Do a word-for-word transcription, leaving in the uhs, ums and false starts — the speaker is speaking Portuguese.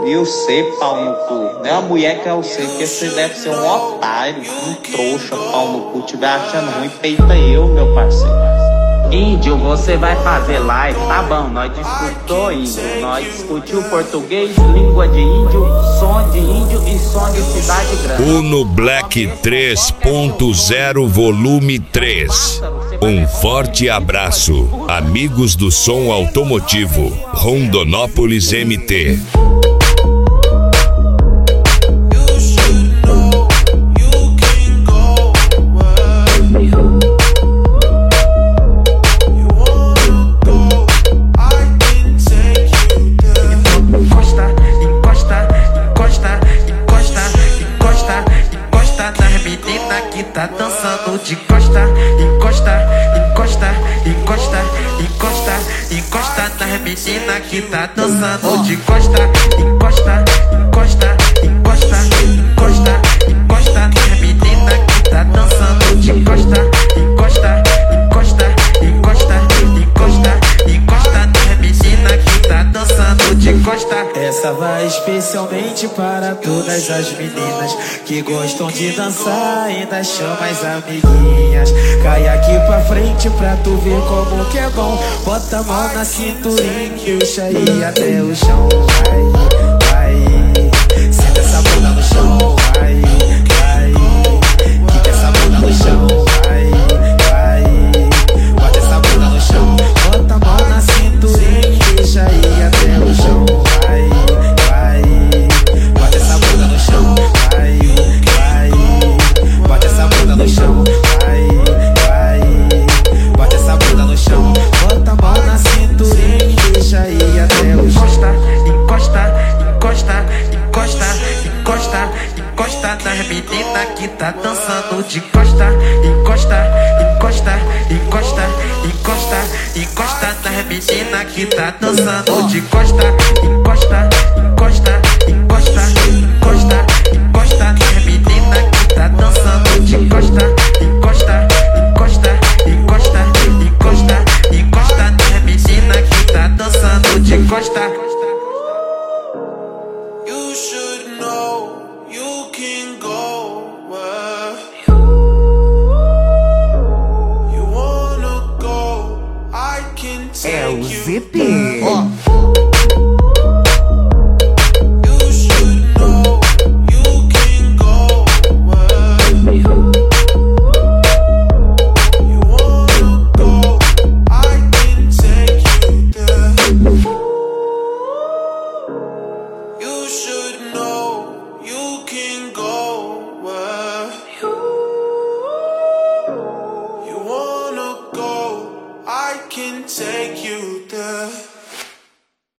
E você, pau no cu, não é a mulher que é você, porque você deve ser um otário, um trouxa, pau no cu, tiver achando ruim, peita eu, meu parceiro. Índio, você vai fazer live, tá bom, nós discutou índio, nós discutiu português, língua de índio, som de índio e som de cidade grande. Uno Black três ponto zero volume três. Um forte abraço, amigos do som automotivo, Rondonópolis M T. Tá dançando de costa, encosta, encosta, encosta, encosta, encosta nas meninas que tá dançando de costa, encosta, encosta, encosta, encosta, encosta nas meninas que tá dançando de costa, encosta, encosta, encosta, encosta, encosta nas meninas que tá dançando de costa. Essa vai especialmente para todas as meninas que gostam de dançar, ainda chama as amiguinhas. Cai aqui pra frente pra tu ver como que é bom. Bota a mão na cinturinha e puxa aí até o chão. Vai, vai, senta essa bunda no chão. Vai, vai, quica essa bunda no chão. Vai, vai, bota essa bunda no chão. Bota a mão na cinturinha e puxa aí até o chão. Vai, vai, bota essa bunda no chão. Vai, vai, bota essa bunda no chão. Vai, vai, bota essa bunda no chão. Bota a mão na cinturinha e deixa aí até o chão. Encosta, encosta, encosta, encosta, encosta nas meninas que tá dançando de costa, encosta, encosta, encosta, encosta, encosta nas meninas que tá dançando de costa, encosta, encosta, encosta, encosta, encosta nas meninas que tá dançando de costa, encosta, encosta, encosta, encosta, encosta nas meninas que tá dançando de costa. You should know you can go where you wanna go. I can take É o you Z P. there. You should know you can go where you wanna go. I can take you there.